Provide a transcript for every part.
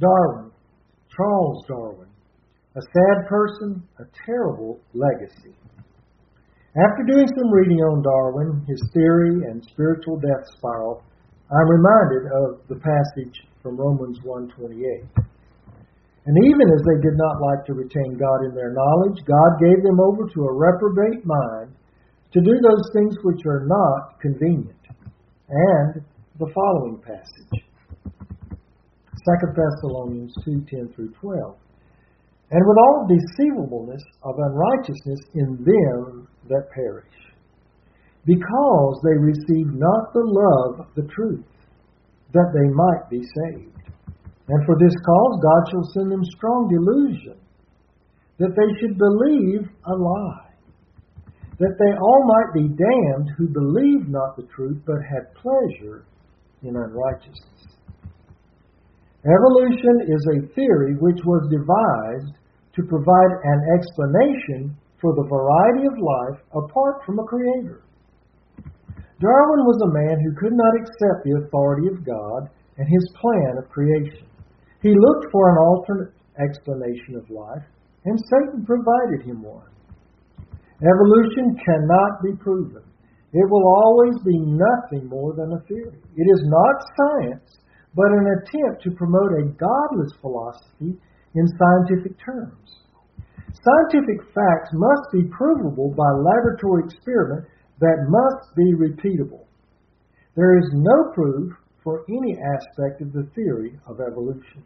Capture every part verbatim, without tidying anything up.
Darwin, Charles Darwin, a sad person, a terrible legacy. After doing some reading on Darwin, his theory, and spiritual death spiral, I'm reminded of the passage from Romans one twenty-eight. And even as they did not like to retain God in their knowledge, God gave them over to a reprobate mind to do those things which are not convenient. And the following passage, Second Thessalonians two ten through twelve. And with all deceivableness of unrighteousness in them that perish, because they receive not the love of the truth, that they might be saved. And for this cause God shall send them strong delusion, that they should believe a lie, that they all might be damned who believed not the truth, but had pleasure in unrighteousness. Evolution is a theory which was devised to provide an explanation for the variety of life apart from a creator. Darwin was a man who could not accept the authority of God and his plan of creation. He looked for an alternate explanation of life, and Satan provided him one. Evolution cannot be proven. It will always be nothing more than a theory. It is not science, but an attempt to promote a godless philosophy in scientific terms. Scientific facts must be provable by laboratory experiment that must be repeatable. There is no proof for any aspect of the theory of evolution.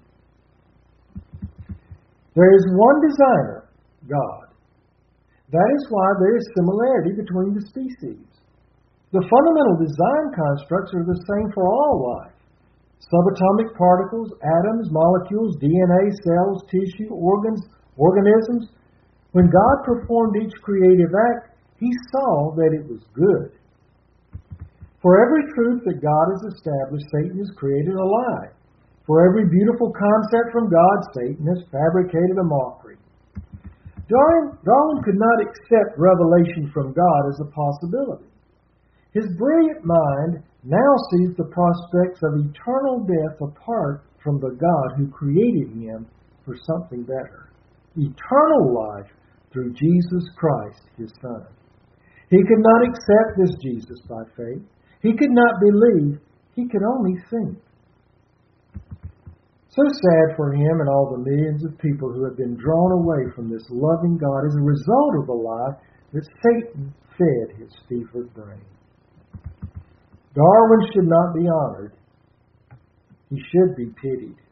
There is one designer, God. That is why there is similarity between the species. The fundamental design constructs are the same for all life. Subatomic particles, atoms, molecules, D N A, cells, tissue, organs, organisms. When God performed each creative act, He saw that it was good. For every truth that God has established, Satan has created a lie. For every beautiful concept from God, Satan has fabricated a mockery. Darwin, Darwin could not accept revelation from God as a possibility. His brilliant mind now sees the prospects of eternal death apart from the God who created him for something better. Eternal life through Jesus Christ, His Son. He could not accept this Jesus by faith. He could not believe. He could only think. So sad for him and all the millions of people who have been drawn away from this loving God as a result of the lie that Satan fed his fevered brain. Darwin should not be honored. He should be pitied.